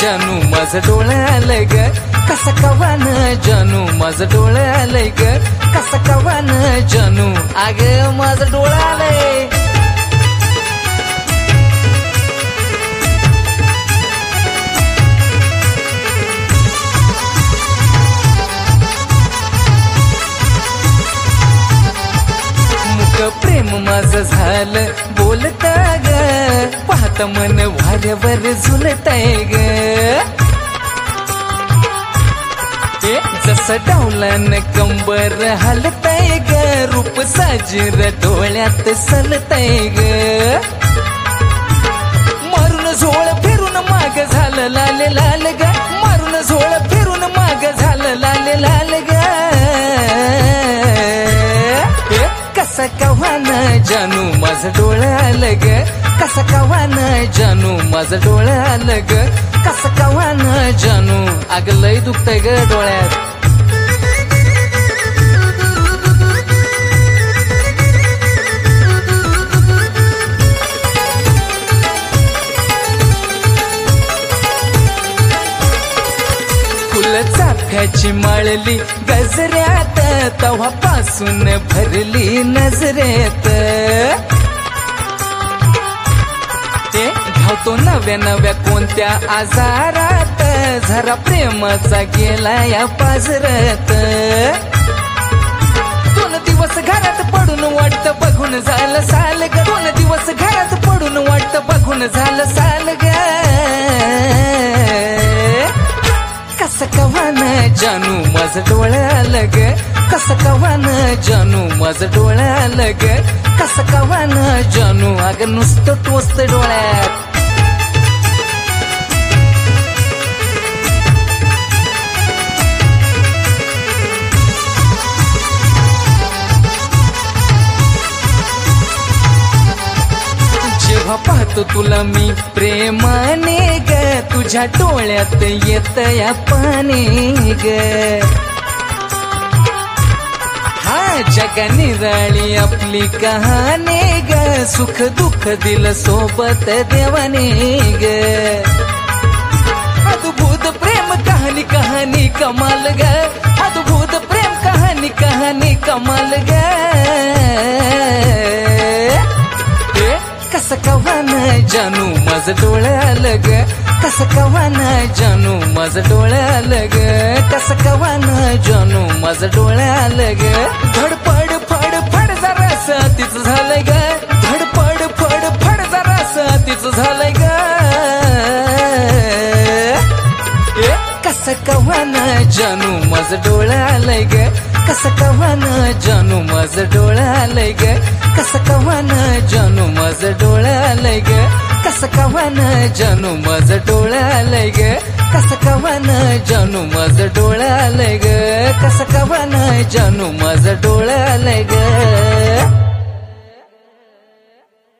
जानू माझं डोळं आलंय ग कसा कवान जानू माझं डोळं आलंय ग कसा कवान जानू अग माझं डोळं आलंय प्रेम माझं झालं बोलत ग पाहत मन वाऱ्यावर झुलतय ग जसं डावलन कंबर हलतय ग रूप साजीर डोळ्यात सलतय ग मारून झोळ फिरून माग झालं लाल लाल ग मारून झोळ फिरून माग झालं लाल लाल ग कसा कवान जानू माझं डोळं आलं ग कसा कवान जानू माझं डोळं आलं ग कसा कवान जानू अग लय दुखतंय ग डोळ्यात चाफ्याची माळली गजऱ्यात तव्हापासून भरली नजरेत ते धावतो नव्या नव्या कोणत्या आजारात जरा प्रेमाचा गेला या पाजरत 2 दिवस घरात पडून वाटतं बघून झालं साल ग 2 दिवस घरात पडून वाटतं बघून झालं साल ग कसा कवान जानू माझं डोळं आलं ग कसा कवान जानू माझं डोळं आलं ग कसा कवान जानू अग नुसतं टोचत डोळ्यात जेव्हा पाहतो तुला मी प्रेमाने ग तुझ्या डोळ्यात येत या पाणी ग हा जगा निराळी आपली कहाणी ग सुख दुःख दिलं सोबत देवाने ग अद्भुत प्रेम कहाणी कहाणी कमाल ग अद्भुत प्रेम कहाणी कहाणी कमाल ग कसा कवान जानू माझं डोळं आलं ग कसा कवान जानू माझं डोळं आलं ग कसा कवान जानू माझं डोळं आलं ग धडपड फड फड जरास तीच झालंय ग धडपड फड फड जरास तीच झालंय ग कसा कवान जानू माझं डोळं आलंय ग कसा कवान जानू माझं डोळं आलंय ग कसा कवान जानू माझं डोळं आलंय ग कसा कवान जानू माझं डोळं आलंय ग कसा कवान जानू माझं डोळं आलंय ग कसा कवान जानू माझं डोळं आलंय ग